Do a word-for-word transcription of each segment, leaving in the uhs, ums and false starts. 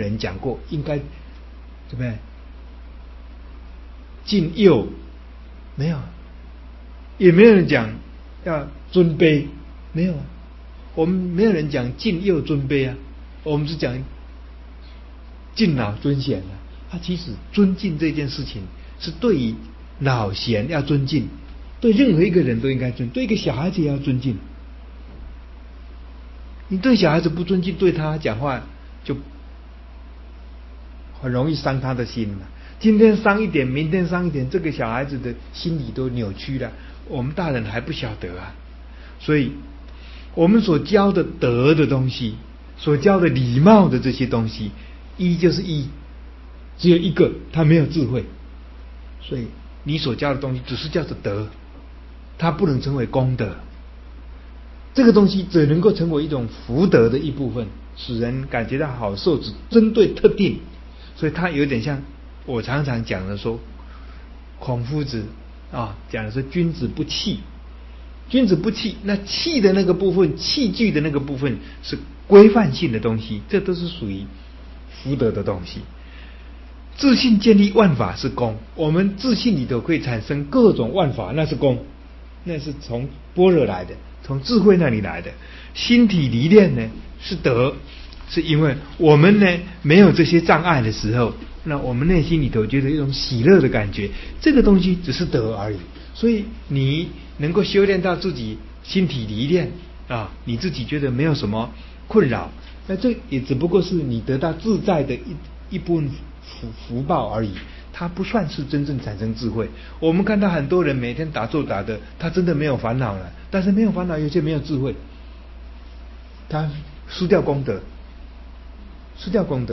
人讲过应该对不对？敬幼没有，也没有人讲要尊卑，没有，我们没有人讲敬幼尊卑啊，我们是讲敬老尊贤啊。他其实尊敬这件事情是对于老贤要尊敬，对任何一个人都应该尊，对一个小孩子也要尊敬。你对小孩子不尊敬，对他讲话就很容易伤他的心嘛。今天伤一点，明天伤一点，这个小孩子的心理都扭曲了，我们大人还不晓得啊。所以我们所教的德的东西，所教的礼貌的这些东西，一就是一，只有一个，他没有智慧。所以你所教的东西只是叫做德，它不能成为功德。这个东西只能够成为一种福德的一部分，使人感觉到好受，只针对特定。所以它有点像我常常讲的说，孔夫子啊讲的是君子不器，君子不器，那器的那个部分，器具的那个部分是规范性的东西，这都是属于福德的东西。自信建立万法是功，我们自信里头可以产生各种万法，那是功，那是从般若来的，从智慧那里来的。心体离练呢是德，是因为我们呢没有这些障碍的时候，那我们内心里头觉得一种喜乐的感觉，这个东西只是德而已。所以你能够修炼到自己心体离练啊，你自己觉得没有什么困扰，那这也只不过是你得到自在的一一部分福福报而已，它不算是真正产生智慧。我们看到很多人每天打坐打的，他真的没有烦恼了，但是没有烦恼，有些没有智慧，他失掉功德，失掉功德。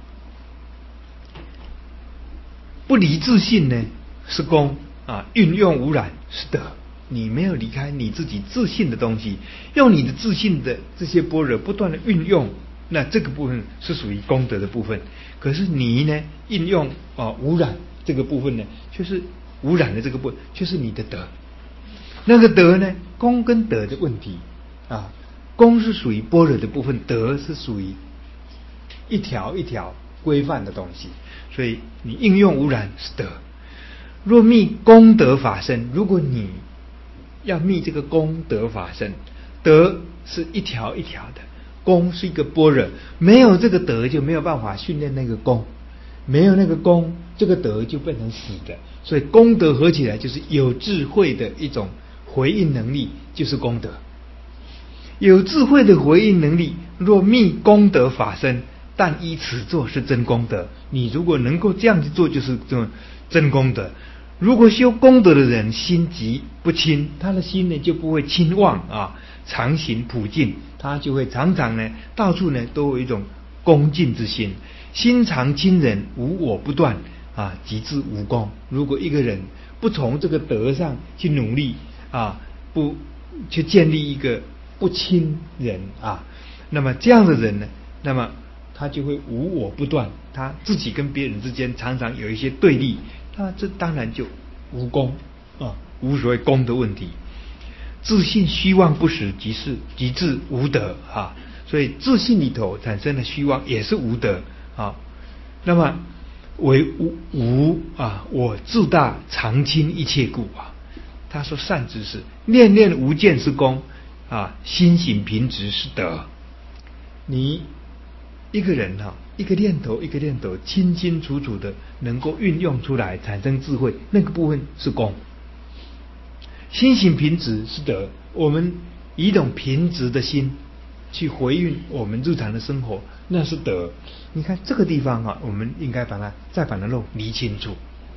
不离自信呢是功啊，运用无染是德。你没有离开你自己自信的东西，用你的自信的这些般若不断的运用，那这个部分是属于功德的部分。可是你呢应用啊无染这个部分呢，就是无染的这个部分，就是你的德。那个德呢，功跟德的问题啊，功是属于般若的部分，德是属于一条一条规范的东西。所以你应用无染是德。若觅功德法身，如果你要觅这个功德法身，德是一条一条的，功是一个般若，没有这个德就没有办法训练那个功，没有那个功，这个德就变成死的。所以功德合起来就是有智慧的一种回应能力，就是功德。有智慧的回应能力，若觅功德法身，但依此做是真功德。你如果能够这样子做，就是这种真功德。如果修功德的人心急不轻，他的心呢就不会轻妄啊，常行普净，他就会常常呢到处呢都有一种恭敬之心，心常亲人，无我不断啊，极致无功。如果一个人不从这个德上去努力啊，不去建立一个不亲人啊，那么这样的人呢，那么他就会无我不断，他自己跟别人之间常常有一些对立，那这当然就无功啊，无所谓功的问题。自信虚妄不实，即是即致无德啊。所以自信里头产生的虚妄也是无德啊。那么为无无啊，我自大常亲一切故啊。他说善知识，念念无间是功啊，心行平直是德。你一个人哈、啊，一个念头一个念头清清楚楚的能够运用出来，产生智慧，那个部分是功。心行平直是德，我们以一种平直的心去回应我们日常的生活，那是德。你看这个地方啊，我们应该把它再把它弄理清楚。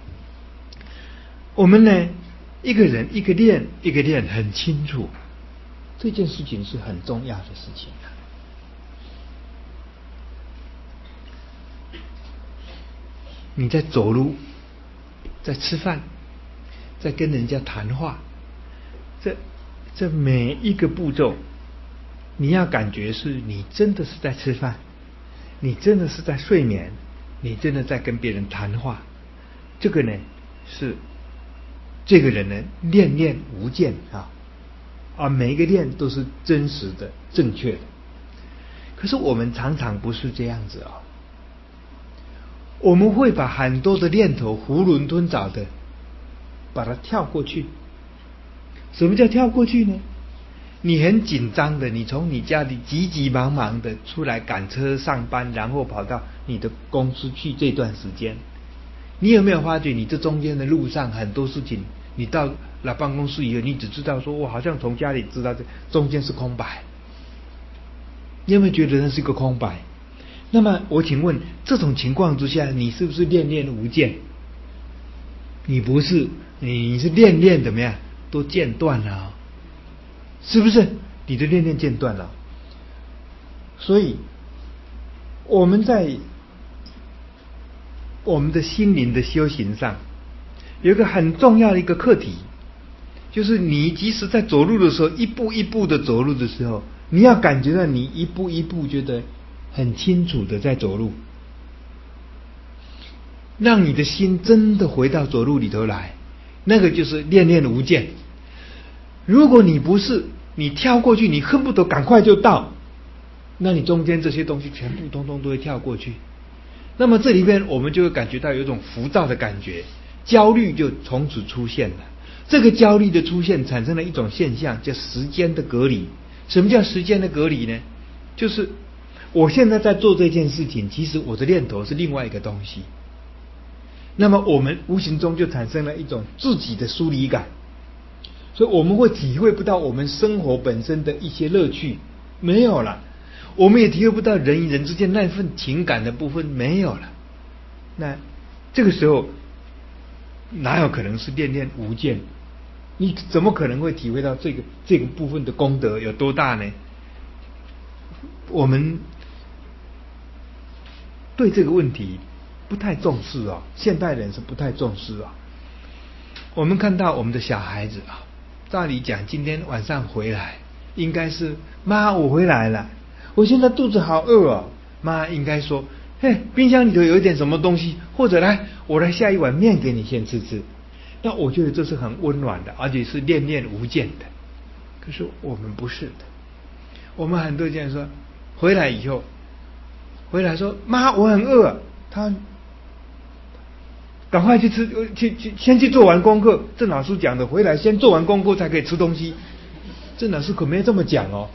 我们呢，一个人一个念一个念很清楚，这件事情是很重要的事情啊。你在走路，在吃饭，在跟人家谈话，这这每一个步骤，你要感觉是你真的是在吃饭，你真的是在睡眠，你真的在跟别人谈话。这个呢是这个人呢念念无间啊，啊每一个念都是真实的、正确的。可是我们常常不是这样子啊。 我们会把很多的念头囫囵吞枣的把它跳过去。什么叫跳过去呢？你很紧张的，你从你家里急急忙忙的出来赶车上班，然后跑到你的公司去，这段时间你有没有发觉你这中间的路上很多事情，你到了办公室以后，你只知道说我好像从家里知道这中间是空白，你有没有觉得那是一个空白？那么我请问，这种情况之下，你是不是念念无间？你不是，你是念念怎么样都间断了、哦，是不是？你的念念间断了。所以我们在我们的心灵的修行上有一个很重要的一个课题，就是你即使在走路的时候，一步一步的走路的时候，你要感觉到你一步一步觉得很清楚的在走路，让你的心真的回到走路里头来，那个就是念念无间。如果你不是，你跳过去，你恨不得赶快就到，那你中间这些东西全部通通都会跳过去。那么这里面我们就会感觉到有一种浮躁的感觉，焦虑就从此出现了。这个焦虑的出现产生了一种现象，叫时间的隔离。什么叫时间的隔离呢？就是我现在在做这件事情，其实我的念头是另外一个东西。那么我们无形中就产生了一种自己的疏离感，所以我们会体会不到我们生活本身的一些乐趣，没有了。我们也体会不到人与人之间那份情感的部分，没有了。那这个时候哪有可能是念念无间？你怎么可能会体会到这个这个部分的功德有多大呢？我们对这个问题不太重视啊，现代人是不太重视啊。我们看到我们的小孩子啊，照理讲今天晚上回来，应该是妈我回来了，我现在肚子好饿哦。妈应该说，嘿，冰箱里头有一点什么东西，或者来我来下一碗面给你先吃吃。那我觉得这是很温暖的，而且是念念无间的。可是我们不是的，我们很多人说回来以后，回来说妈我很饿，他赶快去吃，去去先去做完功课。郑老师讲的，回来先做完功课才可以吃东西。郑老师可没这么讲哦。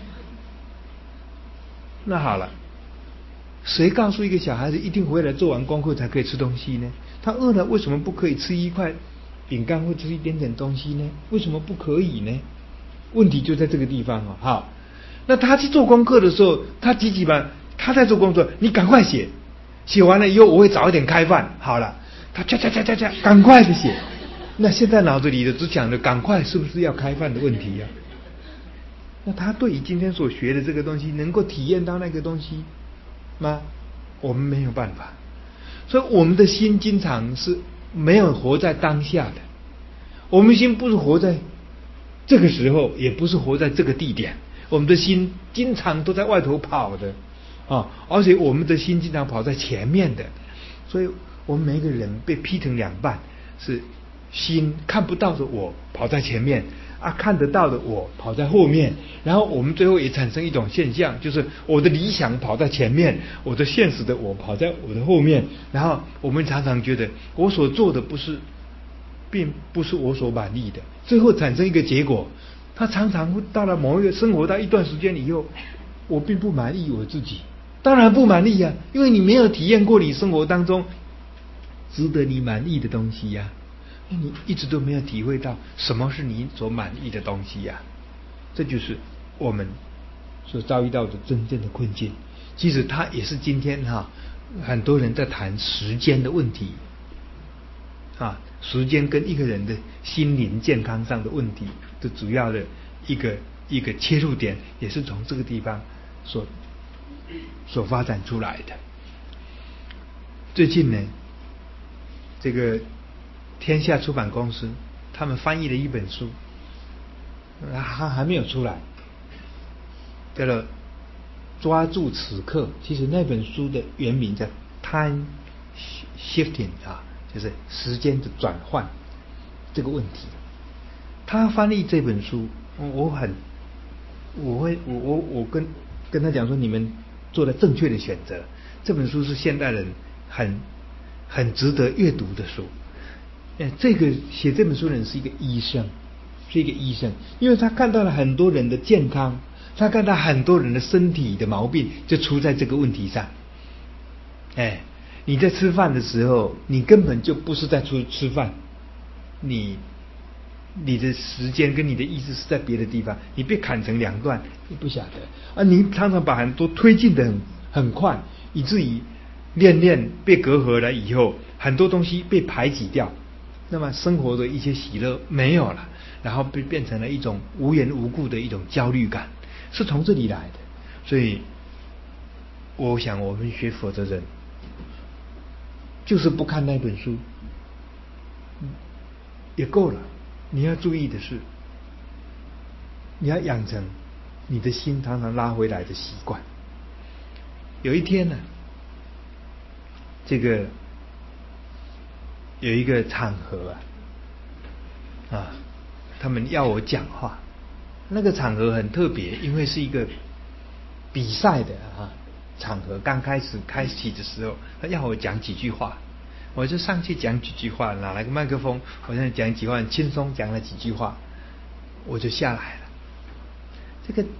那好了，谁告诉一个小孩子一定回来做完功课才可以吃东西呢？他饿了为什么不可以吃一块饼干或吃一点点东西呢？为什么不可以呢？问题就在这个地方哦。好，那他去做功课的时候，他急急忙，他在做功课，你赶快写，写完了以后我会早一点开饭。好了，他恰恰恰恰恰赶快的写。那现在脑子里的只想着赶快是不是要开饭的问题呀、啊？那他对于今天所学的这个东西能够体验到那个东西吗？我们没有办法。所以我们的心经常是没有活在当下的，我们心不是活在这个时候，也不是活在这个地点，我们的心经常都在外头跑的啊，而且我们的心经常跑在前面的。所以我们每一个人被劈成两半，是心看不到的我跑在前面啊，看得到的我跑在后面，然后我们最后也产生一种现象，就是我的理想跑在前面，我的现实的我跑在我的后面，然后我们常常觉得我所做的不是，并不是我所满意的，最后产生一个结果，他常常会到了某一个生活到一段时间以后，我并不满意我自己，当然不满意呀、啊，因为你没有体验过你生活当中值得你满意的东西呀、啊。你一直都没有体会到什么是你所满意的东西呀、啊，这就是我们所遭遇到的真正的困境。其实它也是今天哈、啊、很多人在谈时间的问题啊，时间跟一个人的心灵健康上的问题的主要的一个一个切入点，也是从这个地方所所发展出来的。最近呢，这个天下出版公司他们翻译了一本书，还还没有出来，叫做抓住此刻。其实那本书的原名叫 Time Shifting 啊，就是时间的转换这个问题。他翻译这本书，我很我会我我我跟跟他讲说，你们做了正确的选择。这本书是现代人很很值得阅读的书。呃，这个写这本书的人是一个医生，是一个医生，因为他看到了很多人的健康，他看到很多人的身体的毛病就出在这个问题上。哎，你在吃饭的时候，你根本就不是在出吃饭，你你的时间跟你的意识是在别的地方，你被砍成两段，你不晓得啊！你常常把很多推进的很很快，以至于念念被隔阂了以后，很多东西被排挤掉，那么生活的一些喜乐没有了，然后被变成了一种无缘无故的一种焦虑感，是从这里来的。所以，我想我们学佛的人，就是不看那本书也够了。你要注意的是，你要养成你的心常常拉回来的习惯。有一天呢，这个有一个场合啊，啊，他们要我讲话。那个场合很特别，因为是一个比赛的啊场合，刚开始开启的时候，他要我讲几句话。我就上去讲几句话，拿了个麦克风，我现在讲几句话，很轻松讲了几句话，我就下来了。这个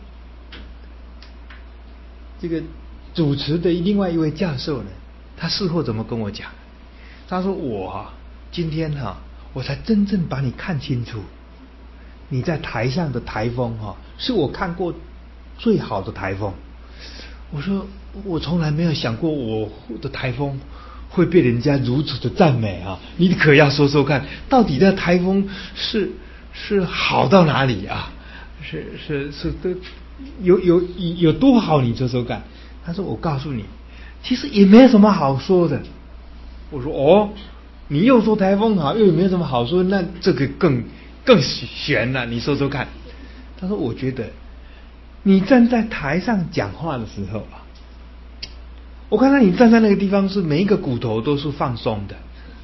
这个主持的另外一位教授呢，他事后怎么跟我讲？他说我啊，今天哈、啊，我才真正把你看清楚，你在台上的台风哈、啊，是我看过最好的台风。我说我从来没有想过我的台风会被人家如此的赞美啊！你可要说说看，到底那台风是是好到哪里啊？是是是的，有有有多好？你说说看。他说：“我告诉你，其实也没有什么好说的。”我说：“哦，你又说台风好，又有没有什么好说？那这个更更悬了。你说说看。”他说：“我觉得你站在台上讲话的时候啊。”我看到你站在那个地方，是每一个骨头都是放松的，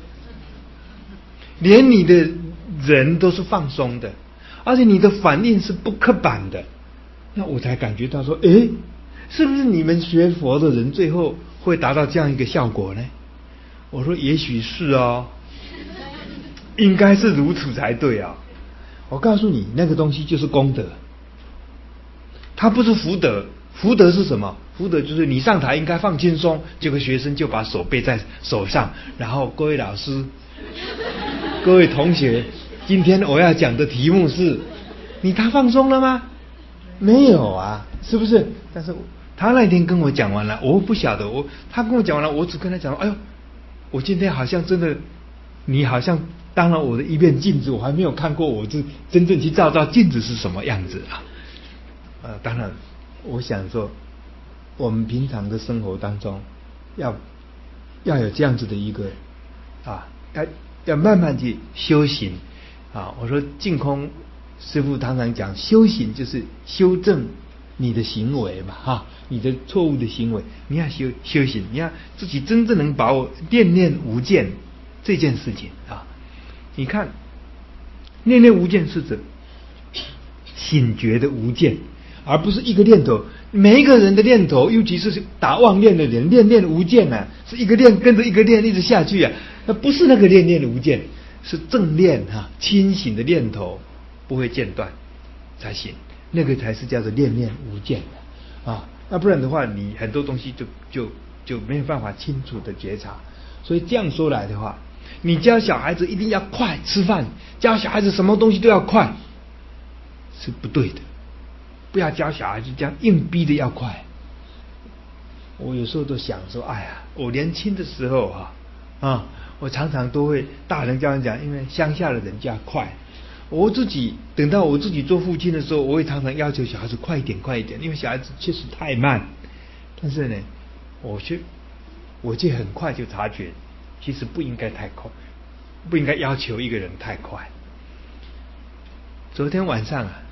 连你的人都是放松的，而且你的反应是不刻板的。那我才感觉到说，诶，是不是你们学佛的人最后会达到这样一个效果呢？我说也许是哦，应该是如此才对啊。我告诉你，那个东西就是功德，它不是福德。福德是什么？福德就是你上台应该放轻松，结果学生就把手背在手上，然后各位老师、各位同学，今天我要讲的题目是，你他放松了吗？没有啊，是不是？但是他那天跟我讲完了，我不晓得，我他跟我讲完了，我只跟他讲，哎呦，我今天好像真的，你好像当了我的一面镜子，我还没有看过我这真正去照照镜子是什么样子啊。呃，当然。我想说，我们平常的生活当中，要要有这样子的一个啊，要要慢慢去修行啊。我说净空师父常常讲，修行就是修正你的行为嘛，哈、啊，你的错误的行为，你要修修行，你要自己真正能把我念念无间这件事情啊。你看，念念无间是指醒觉的无间。而不是一个念头，每一个人的念头，尤其是打妄念的人，念念无间啊，是一个念跟着一个念一直下去啊，那不是那个念念无间，是正念哈、啊，清醒的念头不会间断才行，那个才是叫做念念无间啊，那不然的话，你很多东西就就就没有办法清楚的觉察。所以这样说来的话，你教小孩子一定要快吃饭，教小孩子什么东西都要快，是不对的。不要教小孩子这样硬逼的要快。我有时候都想说，哎呀，我年轻的时候啊，啊，我常常都会大人教人讲，因为乡下的人家快。我自己等到我自己做父亲的时候，我会常常要求小孩子快一点，快一点，因为小孩子确实太慢。但是呢，我却我却很快就察觉，其实不应该太快，不应该要求一个人太快。昨天晚上啊。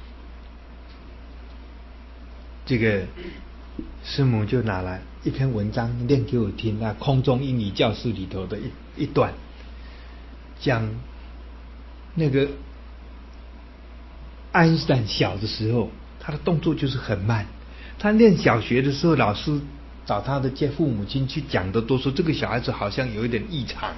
这个师母就拿来一篇文章念给我听，那空中英语教室里头的一一段，讲那个爱因斯坦小的时候，他的动作就是很慢。他念小学的时候，老师找他的接父母亲去讲的，都说这个小孩子好像有一点异常。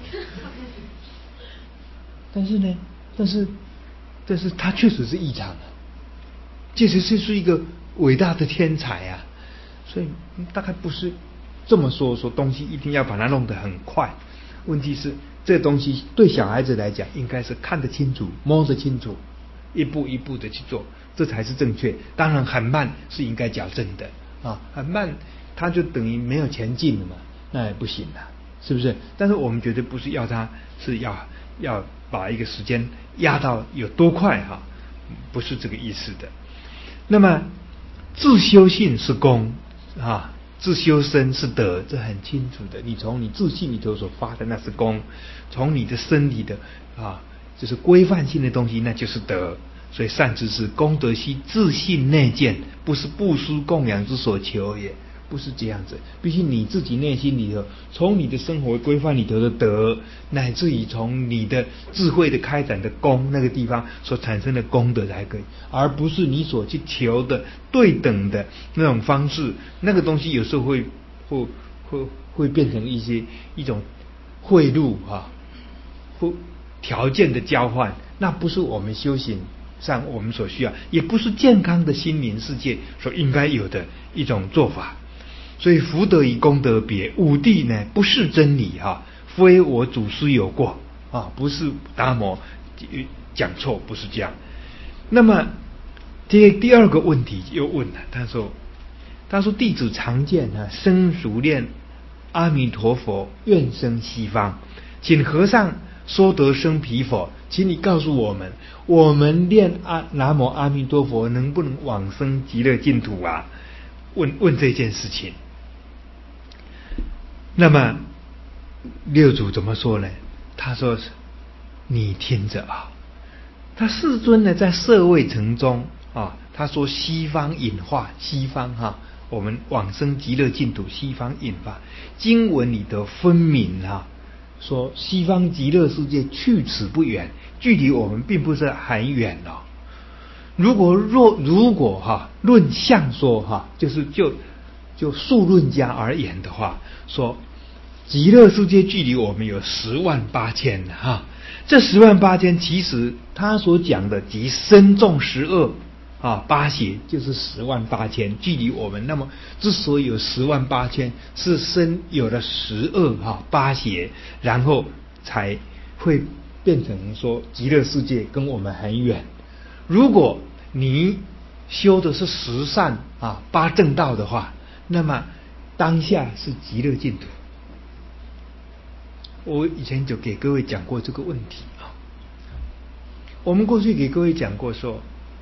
但是呢，但是，但是他确实是异常啊，确实是是一个伟大的天才啊，所以大概不是这么说，说东西一定要把它弄得很快。问题是，这东西对小孩子来讲，应该是看得清楚、摸得清楚，一步一步的去做，这才是正确。当然，很慢是应该矫正的啊，很慢他就等于没有前进了嘛，那也不行了，是不是？但是我们绝对不是要他是要要把一个时间压到有多快哈，不是这个意思的。那么自修性是功啊，自修身是德，这很清楚的。你从你自信里头所发的那是功，从你的身体的啊，就是规范性的东西，那就是德。所以善知识功德悉自信内见，不是布施供养之所求也，不是这样子。必须你自己内心里头，从你的生活规范里头的德，乃至于从你的智慧的开展的功那个地方所产生的功德才可以，而不是你所去求的对等的那种方式。那个东西有时候会会会会变成一些一种贿赂啊，或条件的交换，那不是我们修行上我们所需要，也不是健康的心灵世界所应该有的一种做法。所以福德与功德别，五谛呢不是真理哈、啊，非我祖师有过啊，不是达摩讲错，不是这样。那么第第二个问题又问了，他说他说弟子常见啊，生熟念阿弥陀佛，愿生西方，请和尚说得生彼否？请你告诉我们，我们念阿南无阿弥陀佛能不能往生极乐净土啊？问问这件事情。那么六祖怎么说呢？他说：“你听着啊，他世尊呢在舍卫城中啊，他说西方隐化，西方哈、啊，我们往生极乐净土，西方隐化，经文里头分明啊。”说西方极乐世界去此不远，距离我们并不是很远哦。如果若如果哈、啊、论相说哈、啊，就是就就数论家而言的话，说极乐世界距离我们有十万八千哈、啊，这十万八千其实他所讲的即身重十二。啊，八邪就是十万八千，距离我们那么，之所以有十万八千，是身有了十二哈八邪，然后才会变成说极乐世界跟我们很远。如果你修的是十善啊八正道的话，那么当下是极乐净土。我以前就给各位讲过这个问题啊，我们过去给各位讲过说。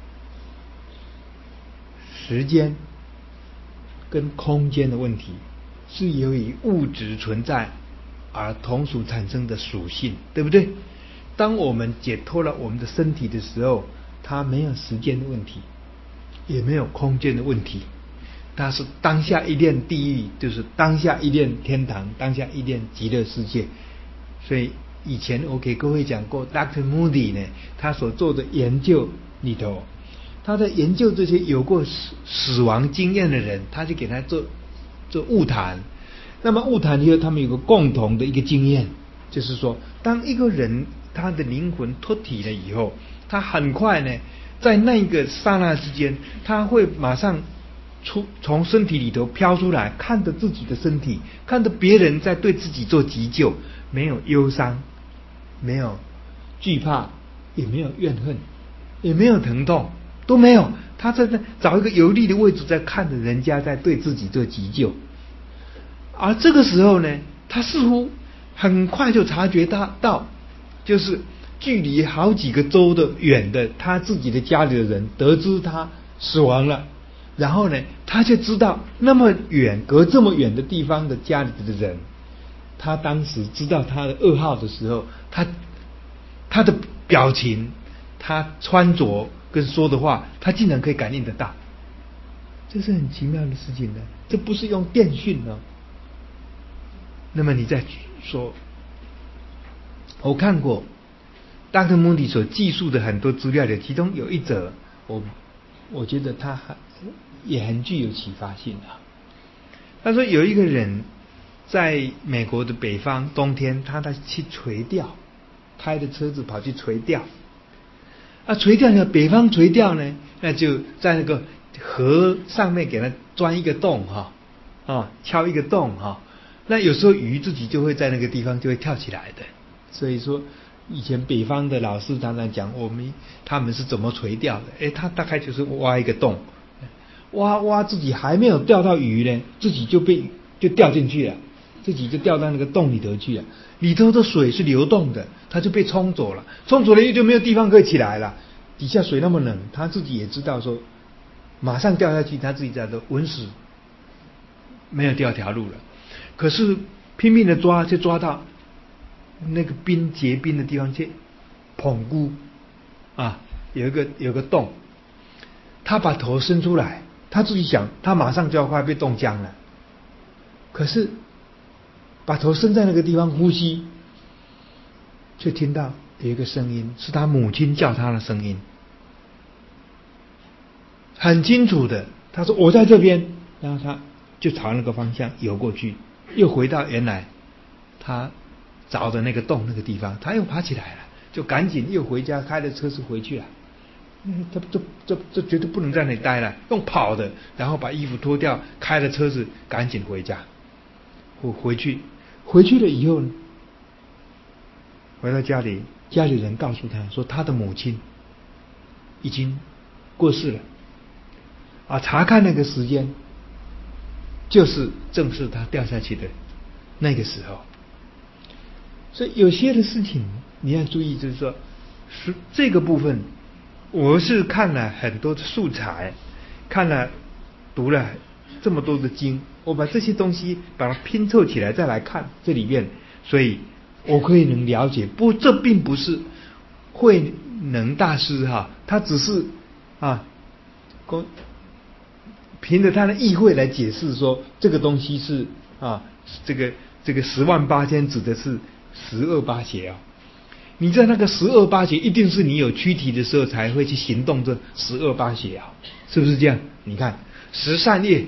时间跟空间的问题是由于物质存在而同属产生的属性，对不对？当我们解脱了我们的身体的时候，它没有时间的问题，也没有空间的问题，它是当下一念地狱，就是当下一念天堂，当下一念极乐世界。所以以前我给各位讲过 Doctor Moody 呢，他所做的研究里头，他在研究这些有过死死亡经验的人，他就给他做做晤谈。那么晤谈以后，他们有个共同的一个经验，就是说，当一个人他的灵魂脱体了以后，他很快呢，在那个刹那之间，他会马上出从身体里头飘出来，看着自己的身体，看着别人在对自己做急救，没有忧伤，没有惧怕，也没有怨恨，也没有疼痛。都没有，他在那找一个有利的位置，在看着人家在对自己做急救，而这个时候呢，他似乎很快就察觉到，到就是距离好几个州的远的他自己的家里的人得知他死亡了，然后呢，他就知道那么远隔这么远的地方的家里的人，他当时知道他的噩耗的时候，他他的表情，他穿着跟说的话，他竟然可以感应得到，这是很奇妙的事情呢。这不是用电讯哦。那么你再说，我看过 Doctor Moody 所记述的很多资料的，其中有一则，我我觉得他也很具有启发性啊。 他说有一个人在美国的北方，冬天他在去垂钓，开着车子跑去垂钓。啊，垂钓呢，北方垂钓呢，那就在那个河上面给它钻一个洞哈，啊，敲一个洞哈。那有时候鱼自己就会在那个地方就会跳起来的。所以说，以前北方的老师常常讲我们他们是怎么垂钓的，诶，他大概就是挖一个洞，挖挖自己还没有钓到鱼呢，自己就被就掉进去了。自己就掉到那个洞里头去了，里头的水是流动的，它就被冲走了，冲走了就没有地方可以起来了。底下水那么冷，他自己也知道说，马上掉下去，他自己在这稳死，没有第二条路了。可是拼命的抓，就抓到那个冰结冰的地方去，捧菇啊，有一个有个洞，他把头伸出来，他自己想，他马上就要快被冻僵了，可是。把头伸在那个地方呼吸，却听到有一个声音，是他母亲叫他的声音，很清楚的。他说：“我在这边。”然后他就朝那个方向游过去，又回到原来他凿的那个洞那个地方，他又爬起来了，就赶紧又回家，开着车子回去了。嗯，他这这这绝对不能在那里待了，用跑的，然后把衣服脱掉，开着车子赶紧回家，回回去。回去了以后呢，回到家里，家里人告诉他说，他的母亲已经过世了。啊，查看那个时间，就是正是他掉下去的那个时候。所以有些的事情你要注意，就是说，是这个部分，我是看了很多的素材，看了读了这么多的经。我把这些东西把它拼凑起来再来看这里面，所以我可以能了解。不，这并不是慧能大师哈，他只是啊，凭着他的意会来解释说这个东西是啊，这个这个十万八千指的是十恶八邪啊。你在那个十恶八邪，一定是你有躯体的时候才会去行动这十恶八邪啊，是不是这样？你看十善业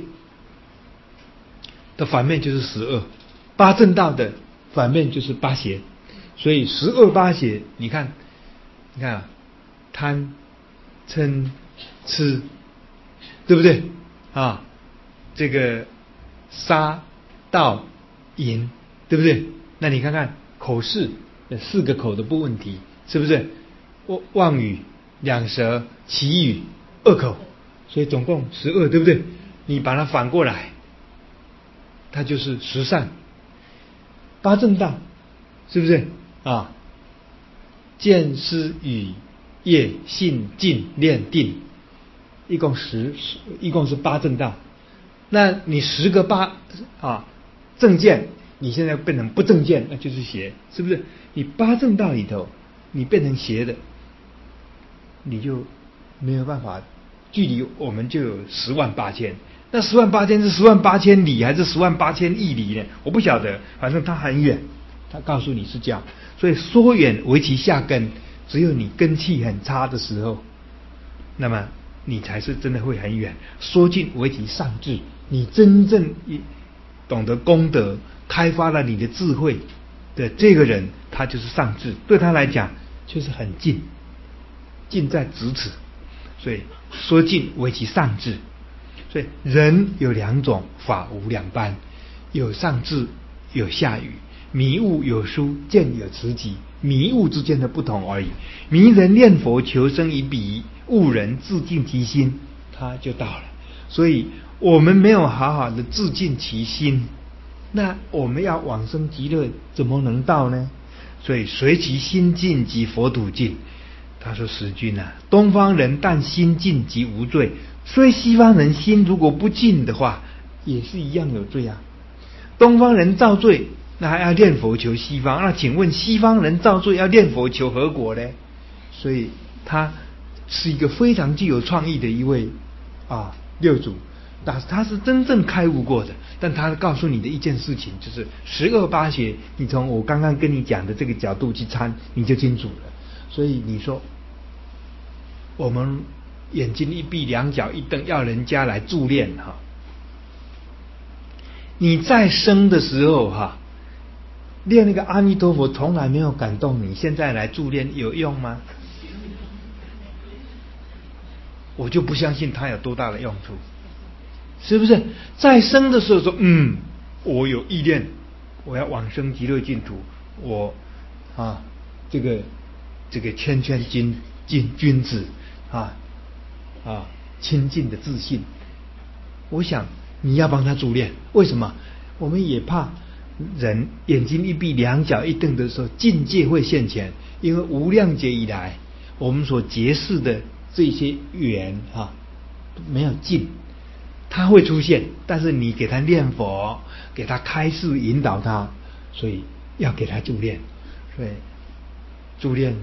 的反面就是十恶，八正道的反面就是八邪，所以十恶八邪，你看，你看啊，贪、嗔、痴，对不对啊？这个杀、盗、淫，对不对？那你看看口是四个口的不问题，是不是？妄语、两舌、绮语、恶口，所以总共十恶，对不对？你把它反过来。它就是十善，八正道，是不是啊？见思语业信静念定，一共十，一共是八正道。那你十个八啊正见，你现在变成不正见，那就是邪，是不是？你八正道里头，你变成邪的，你就没有办法，距离我们就有十万八千。那十万八千是十万八千里还是十万八千亿里呢？我不晓得，反正它很远。他告诉你是这样，所以说远为其下根，只有你根气很差的时候，那么你才是真的会很远。说近为其上智，你真正懂得功德，开发了你的智慧的这个人，他就是上智，对他来讲就是很近，近在咫尺。所以说近为其上智。所以人有两种，法无两般，有上智，有下愚，迷悟有疏，见有慈疾，迷悟之间的不同而已。迷人念佛求生以彼，悟人自净其心，他就到了。所以我们没有好好的自净其心，那我们要往生极乐怎么能到呢？所以随其心净即佛土净。他说：“时君啊，东方人但心净即无罪，所以西方人心如果不净的话，也是一样有罪啊。东方人造罪，那还要念佛求西方，那请问西方人造罪要念佛求何国呢？所以他是一个非常具有创意的一位啊六祖，但是他是真正开悟过的。但他告诉你的一件事情，就是十恶八邪，你从我刚刚跟你讲的这个角度去参，你就清楚了。所以你说。”我们眼睛一闭，两脚一蹬，要人家来助念哈， 你在生的时候哈，练那个阿弥陀佛从来没有感动你，现在来助念有用吗？我就不相信它有多大的用处，是不是？在生的时候说，嗯，我有意念，我要往生极乐净土，我啊，这个这个谦谦君君君子啊啊，亲近的自信。我想你要帮他助念，为什么？我们也怕人眼睛一闭、两脚一蹬的时候，境界会现前。因为无量劫以来，我们所结识的这些缘啊，没有尽，它会出现。但是你给他念佛，给他开示引导他，所以要给他助念。所以助念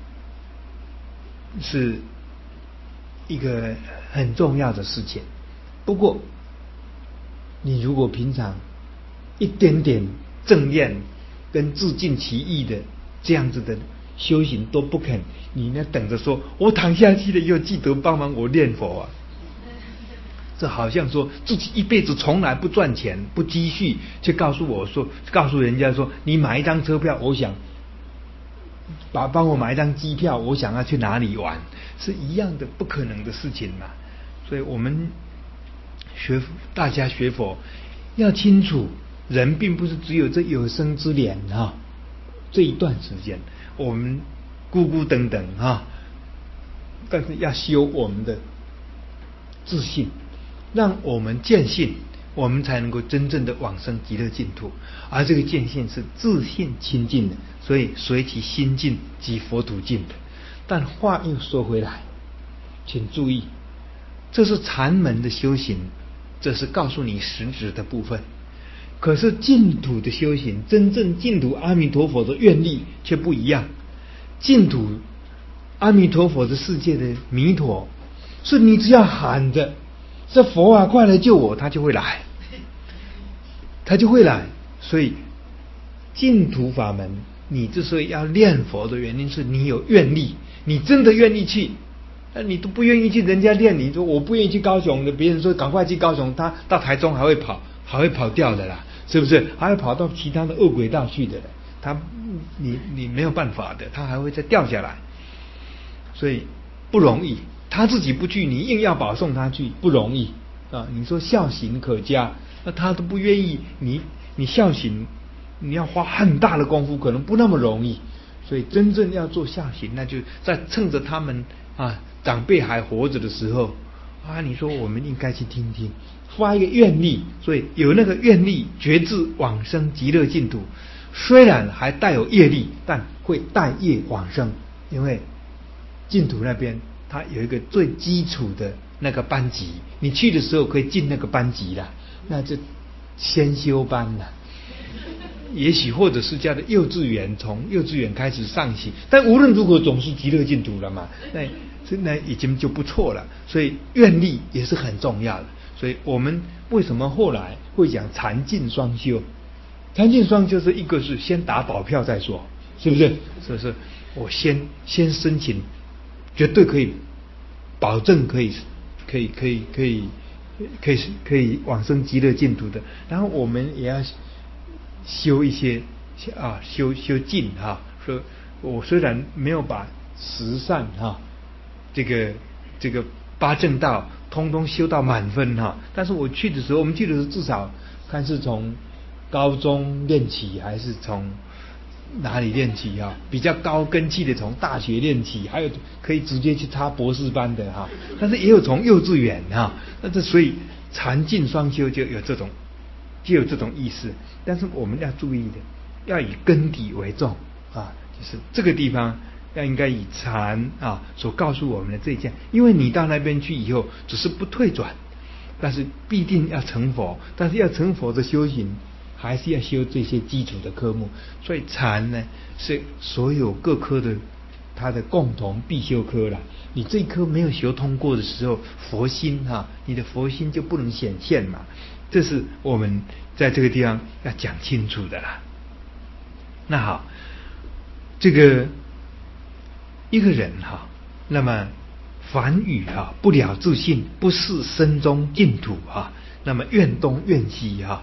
是一个很重要的事情。不过，你如果平常一点点正念跟自尽其意的这样子的修行都不肯，你呢等着说我躺下去了以后记得帮忙我念佛啊，这好像说自己一辈子从来不赚钱不积蓄，却告诉我说告诉人家说你买一张车票，我想把帮我买一张机票，我想要去哪里玩，是一样的不可能的事情嘛。所以我们学大家学佛要清楚，人并不是只有这有生之年啊，这一段时间我们孤孤等等啊，但是要修我们的自信，让我们见性，我们才能够真正的往生极乐净土。而这个见性是自信清净的，所以随其心净即佛土净的。但话又说回来，请注意，这是禅门的修行，这是告诉你实质的部分。可是净土的修行，真正净土阿弥陀佛的愿力却不一样。净土阿弥陀佛的世界的弥陀，是你只要喊着这佛啊快来救我，他就会来，他就会来。所以净土法门你之所以要念佛的原因是你有愿力，你真的愿意去。那你都不愿意去，人家念你说我不愿意去高雄的，别人说赶快去高雄，他到台中还会跑还会跑掉的啦，是不是？还会跑到其他的恶轨道去的，他你你没有办法的，他还会再掉下来，所以不容易。他自己不去，你硬要保送他去，不容易啊！你说孝行可嘉，那他都不愿意，你你孝行你要花很大的功夫，可能不那么容易。所以真正要做孝行，那就在趁着他们啊长辈还活着的时候啊，你说我们应该去听听，发一个愿力，所以有那个愿力，决志往生极乐净土。虽然还带有业力，但会带业往生，因为净土那边它有一个最基础的那个班级，你去的时候可以进那个班级啦，那就先修班啦。也许或者是叫的幼稚园，从幼稚园开始上行，但无论如何总是极乐净土了嘛，那那已经就不错了。所以愿力也是很重要的。所以我们为什么后来会讲禅净双修？禅净双修是一个是先打保票再说，是不是？所以说我先先申请，绝对可以保证可以可以可以可以可以可以往生极乐净土的。然后我们也要修一些啊，修修净哈。说我虽然没有把十善哈，这个这个八正道通通修到满分哈，但是我去的时候，我们去的时候至少看是从高中练起，还是从哪里练起啊？比较高根器的从大学练起，还有可以直接去插博士班的哈。但是也有从幼稚园哈，那这所以禅净双修就有这种。就有这种意思。但是我们要注意的，要以根底为重啊，就是这个地方要应该以禅啊所告诉我们的这一件。因为你到那边去以后，只是不退转，但是必定要成佛。但是要成佛的修行，还是要修这些基础的科目。所以禅呢，是所有各科的它的共同必修科啦。你这一科没有修通过的时候，佛心哈、啊，你的佛心就不能显现嘛。这是我们在这个地方要讲清楚的啦。那好，这个一个人哈，那么凡语哈不了自性，不是身中净土哈，那么愿东愿西哈，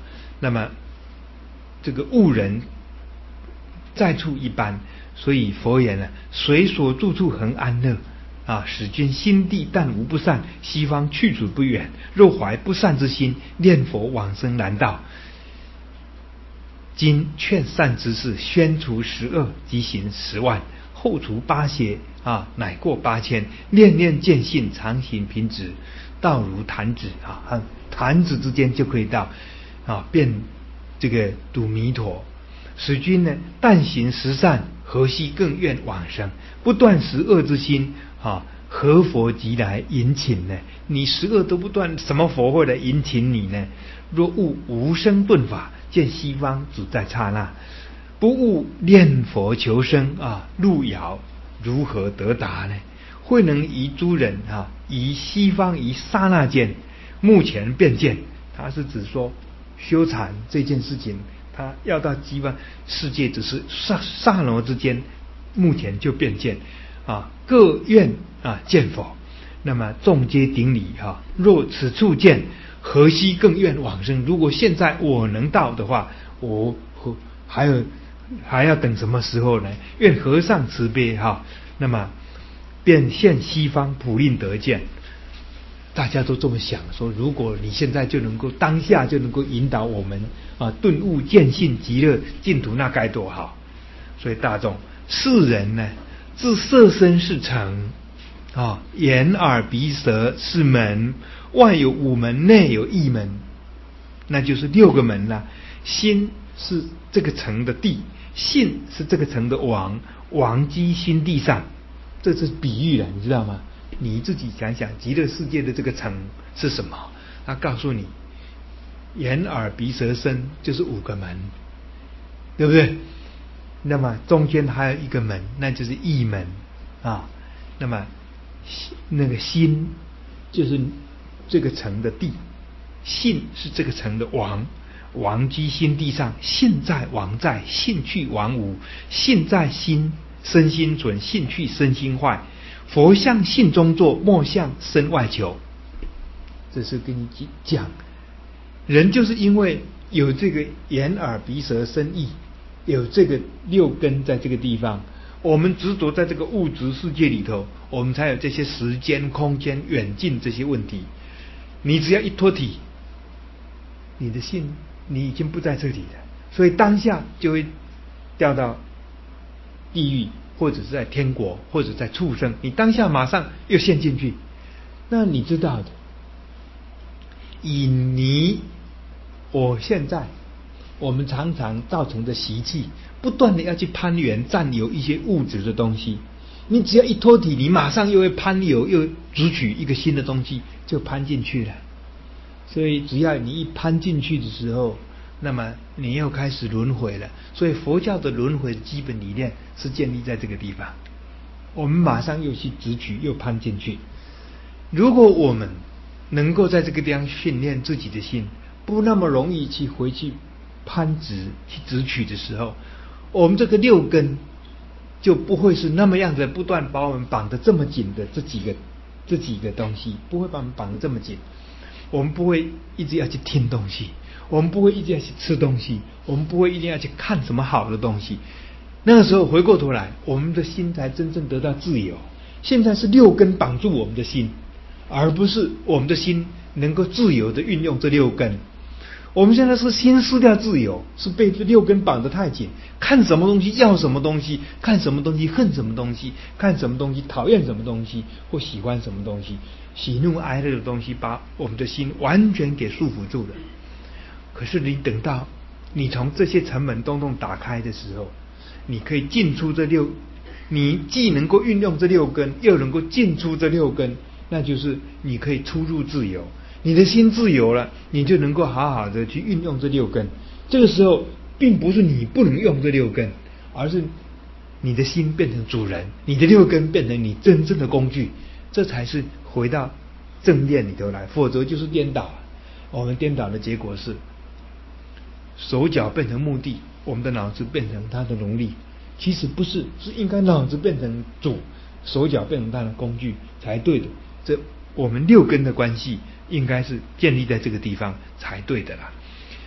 那么这个悟人在处一般，所以佛言呢，随所住处恒安乐啊，使君心地但无不善，西方去处不远，若怀不善之心，念佛往生难道。今劝善之事，宣除十恶，即行十万，后除八邪啊，乃过八千。念念见性，常行平直，道如弹指啊，弹指之间就可以到啊，变这个睹弥陀。使君呢，但行十善，何须更愿往生？不断十恶之心啊，何佛即来迎请呢？你十恶都不断，什么佛会来迎请你呢？若悟无生顿法，见西方只在刹那；不悟念佛求生啊，路遥如何得达呢？慧能于诸人啊，于西方于刹那间，目前便见。他是指说修禅这件事情，他要到西方世界，只是刹刹那之间，目前就便见啊，各愿啊见佛。那么众皆顶礼哈、啊，若此处见，何须更愿往生？如果现在我能到的话，我还有还要等什么时候呢？愿和尚慈悲哈、啊，那么便现西方普令得见。大家都这么想说，如果你现在就能够当下就能够引导我们啊顿悟见性极乐净土，那该多好！所以大众世人呢，自色身是尘啊，眼耳鼻舌是门，外有五门，内有一门，那就是六个门啦、啊。心是这个城的地，性是这个城的王，王居心地上，这是比喻了，你知道吗？你自己想想，极乐世界的这个城是什么？他告诉你，眼耳鼻舌身就是五个门，对不对？那么中间还有一个门，那就是意门啊。那么那个心就是这个城的地，性是这个城的王，王居心地上，性在王在，性去王无，性在心身心存，性去身心坏。佛向性中作，莫向身外求。这是跟你讲，人就是因为有这个眼耳鼻舌身意，有这个六根在这个地方，我们执着在这个物质世界里头，我们才有这些时间空间远近这些问题。你只要一脱体，你的性你已经不在这里了，所以当下就会掉到地狱，或者是在天国，或者在畜生，你当下马上又陷进去。那你知道的，以你我现在我们常常造成的习气，不断的要去攀缘占有一些物质的东西，你只要一脱体，你马上又会攀有，又执取一个新的东西，就攀进去了。所以只要你一攀进去的时候，那么你又开始轮回了。所以佛教的轮回的基本理念是建立在这个地方，我们马上又去执取，又攀进去。如果我们能够在这个地方训练自己的心，不那么容易去回去攀执去执取的时候，我们这个六根就不会是那么样的不断把我们绑得这么紧的这几个这几个东西，不会把我们绑得这么紧。我们不会一直要去听东西，我们不会一直要去吃东西，我们不会一定要去看什么好的东西。那个时候回过头来，我们的心才真正得到自由。现在是六根绑住我们的心，而不是我们的心能够自由的运用这六根。我们现在是心失掉自由，是被这六根绑得太紧，看什么东西要什么东西，看什么东西恨什么东西，看什么东西讨厌什么东西，或喜欢什么东西，喜怒哀乐的东西把我们的心完全给束缚住了。可是你等到你从这些城门洞洞打开的时候，你可以进出这六，你既能够运用这六根，又能够进出这六根，那就是你可以出入自由。你的心自由了，你就能够好好的去运用这六根。这个时候并不是你不能用这六根，而是你的心变成主人，你的六根变成你真正的工具，这才是回到正念里头来，否则就是颠倒。我们颠倒的结果是手脚变成目的，我们的脑子变成他的奴隶。其实不是，是应该脑子变成主，手脚变成他的工具才对的。这我们六根的关系应该是建立在这个地方才对的啦。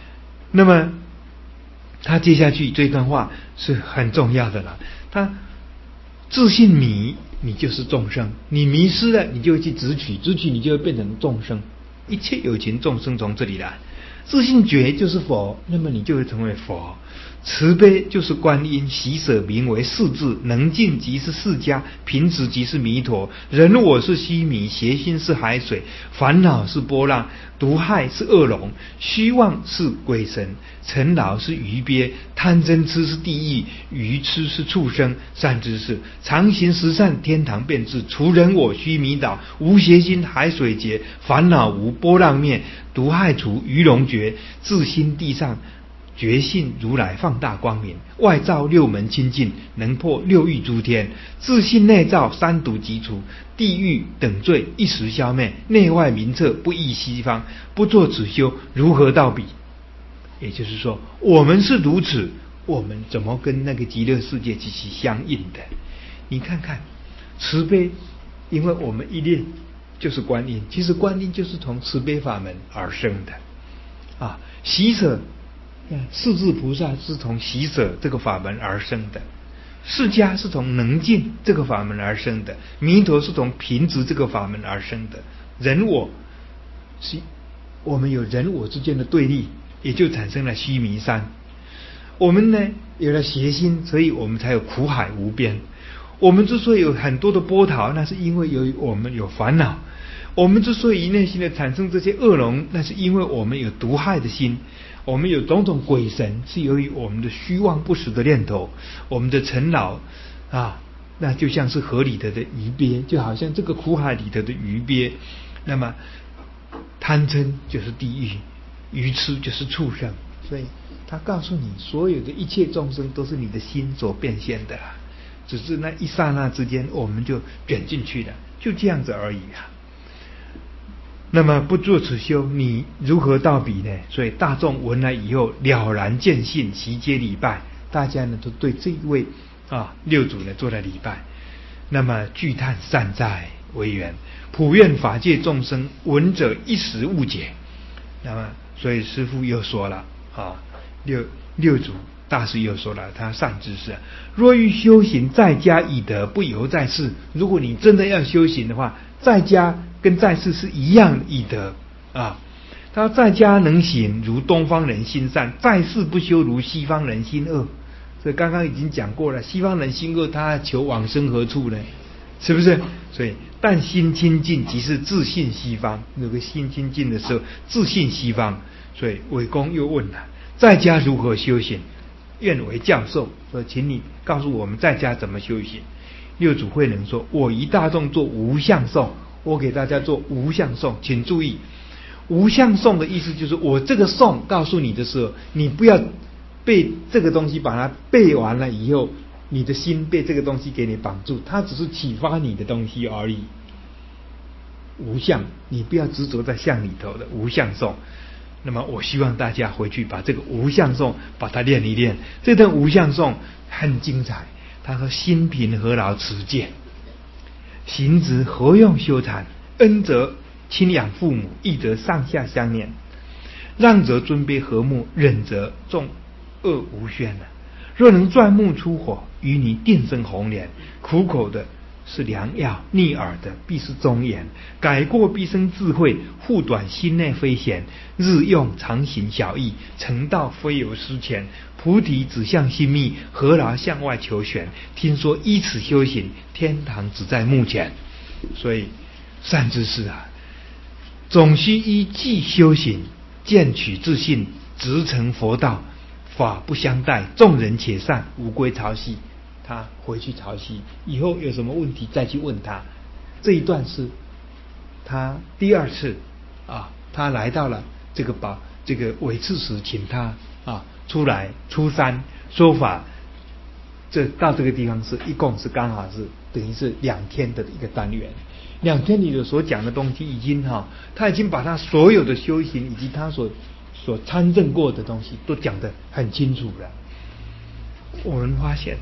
那么他接下去这段话是很重要的了，他自信迷，你就是众生，你迷失了，你就会去执取，执取你就会变成众生，一切有情众生从这里来。自信觉就是佛，那么你就会成为佛。慈悲就是观音，喜舍名为世智，能尽即是释迦，平直即是弥陀。人我是须弥，邪心是海水，烦恼是波浪，毒害是恶龙，虚妄是鬼神，尘劳是鱼鳖，贪嗔痴是地狱，愚痴是畜生。善知识，常行十善，天堂变质。除人我须弥岛，无邪心海水结，烦恼无波浪灭，毒害除鱼龙绝。自心地上觉性如来放大光明，外照六门清净，能破六欲诸天。自信内照三毒即除，地狱等罪一时消灭，内外明彻不异西方。不作此修，如何到彼？也就是说，我们是如此，我们怎么跟那个极乐世界去相应的？你看看慈悲，因为我们一念就是观音，其实观音就是从慈悲法门而生的啊。喜舍，世智菩萨是从喜舍这个法门而生的，释迦是从能尽这个法门而生的，弥陀是从平直这个法门而生的。人我是我们有人我之间的对立，也就产生了须弥山。我们呢有了邪心，所以我们才有苦海无边。我们之所以有很多的波涛，那是因为由于我们有烦恼。我们之所以内心的产生这些恶龙，那是因为我们有毒害的心。我们有种种鬼神，是由于我们的虚妄不实的念头，我们的尘劳啊，那就像是河里头的鱼鳖，就好像这个苦海里头的鱼鳖。那么贪嗔就是地狱，愚痴就是畜生。所以他告诉你，所有的一切众生都是你的心所变现的啦，只是那一刹那之间，我们就卷进去了，就这样子而已啊。那么不做此修，你如何到彼呢？所以大众闻来以后了然见性，悉皆礼拜。大家呢都对这一位啊六祖呢做了礼拜。那么具叹善哉为缘，普愿法界众生闻者一时误解。那么所以师父又说了啊，六六祖大师又说了，他善知识，若欲修行，在家已得，不由在世。如果你真的要修行的话，在家跟在世是一样已得啊。他在家能行，如东方人心善；在世不修，如西方人心恶。所以刚刚已经讲过了，西方人心恶，他求往生何处呢？是不是？所以但心清净，即是自信西方。那个心清净的时候，自信西方。所以韦公又问了，在家如何修行？愿为教授，说请你告诉我们在家怎么修行。六祖慧能说，我一大众做无相颂，我给大家做无相颂。请注意，无相颂的意思就是我这个颂告诉你的时候，你不要被这个东西把它背完了以后，你的心被这个东西给你绑住，它只是启发你的东西而已。无相，你不要执着在相里头的无相颂。那么我希望大家回去把这个无相颂把它练一练。这段无相颂很精彩，他说：心平何劳持戒，行直何用修禅？恩则亲养父母，义则上下相念，让则尊卑和睦，忍则众恶无宣。若能钻木出火，与你定生红莲。苦口的是良药，逆耳的必是忠言。改过必生智慧，护短心内非闲。日用常行小义，成道非有失前。菩提指向心密，何劳向外求玄？听说依此修行，天堂只在目前。所以善知识啊，总须依计修行，渐取自信，直成佛道。法不相待，众人且善，无归朝夕。他回去朝夕以后有什么问题再去问他。这一段是他第二次啊，他来到了这个宝这个韦刺史，请他啊出来出山说法。这到这个地方是一共是刚好是等于是两天的一个单元。两天里头所讲的东西已经哈、啊，他已经把他所有的修行以及他所所参证过的东西都讲得很清楚了。我们发现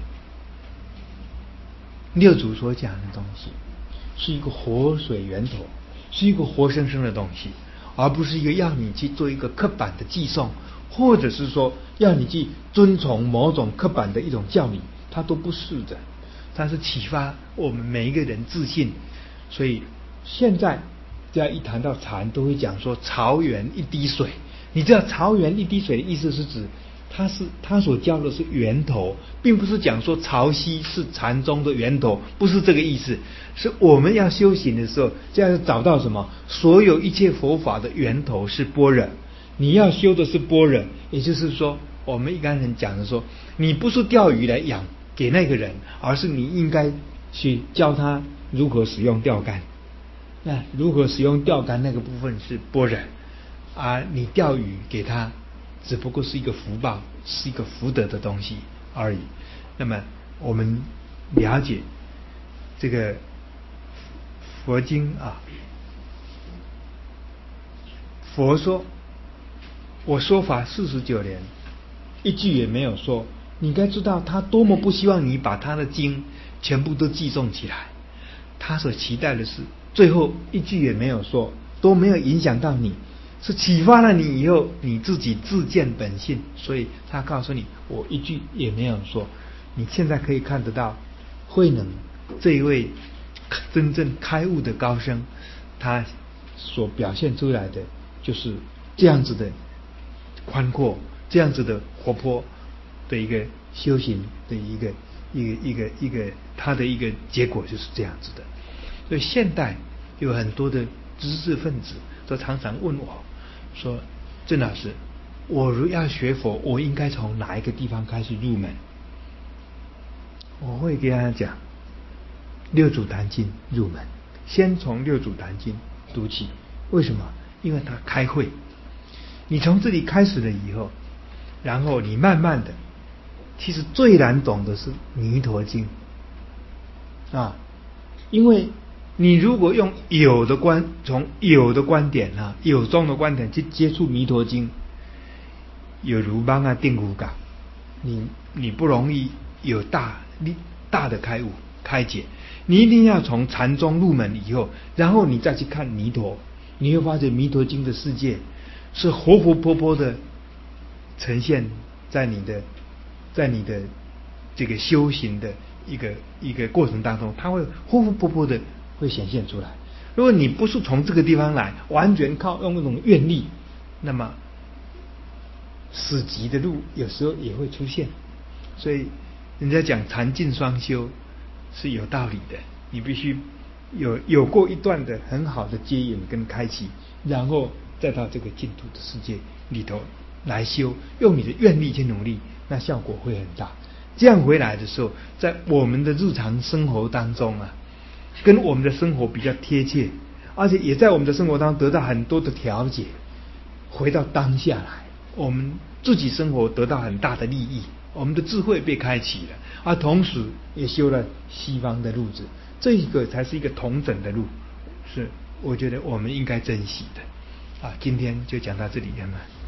六祖所讲的东西是一个活水源头，是一个活生生的东西，而不是一个要你去做一个刻板的寄送， 或者是说要你去遵从某种刻板的一种教理，它都不是的，它是启发我们每一个人自信。所以现在只要一谈到禅，都会讲说潮源一滴水。你知道潮源一滴水的意思是指它是它所教的是源头，并不是讲说潮汐是禅宗的源头，不是这个意思。是我们要修行的时候，就要找到什么？所有一切佛法的源头是般若，你要修的是般若。也就是说，我们一般人讲的说，你不是钓鱼来养给那个人，而是你应该去教他如何使用钓竿。那如何使用钓竿那个部分是般若，而你钓鱼给他只不过是一个福报，是一个福德的东西而已。那么我们了解这个佛经啊，佛说我说法四十九年，一句也没有说。你该知道他多么不希望你把他的经全部都记诵起来，他所期待的是最后一句也没有说，都没有影响到你，是启发了你以后你自己自见本性。所以他告诉你我一句也没有说。你现在可以看得到慧能这一位真正开悟的高僧，他所表现出来的就是这样子的宽阔，这样子的活泼的一个修行的一个一个一个一个他的一个结果就是这样子的。所以现代有很多的知识分子都常常问我说，郑老师，我如要学佛，我应该从哪一个地方开始入门？我会给他讲六祖坛经入门，先从六祖坛经读起。为什么？因为他开慧，你从这里开始了以后，然后你慢慢的，其实最难懂的是弥陀经啊，因为你如果用有的观，从有的观点啊，有宗的观点去接触弥陀经，有如帮啊定骨感，你你不容易有大大的开悟开解。你一定要从禅宗入门以后，然后你再去看弥陀，你会发现弥陀经的世界是活活泼泼的呈现在你的在你的这个修行的一个一个过程当中，它会活活泼泼的会显现出来。如果你不是从这个地方来，完全靠用那种愿力，那么死寂的路有时候也会出现。所以人家讲禅净双修是有道理的，你必须有有过一段的很好的接引跟开启，然后再到这个净土的世界里头来修，用你的愿力去努力，那效果会很大。这样回来的时候，在我们的日常生活当中啊，跟我们的生活比较贴切，而且也在我们的生活当中得到很多的调节，回到当下来，我们自己生活得到很大的利益，我们的智慧被开启了，而同时也修了西方的路子，这一个才是一个同等的路，是我觉得我们应该珍惜的。啊，今天就讲到这里，好吗？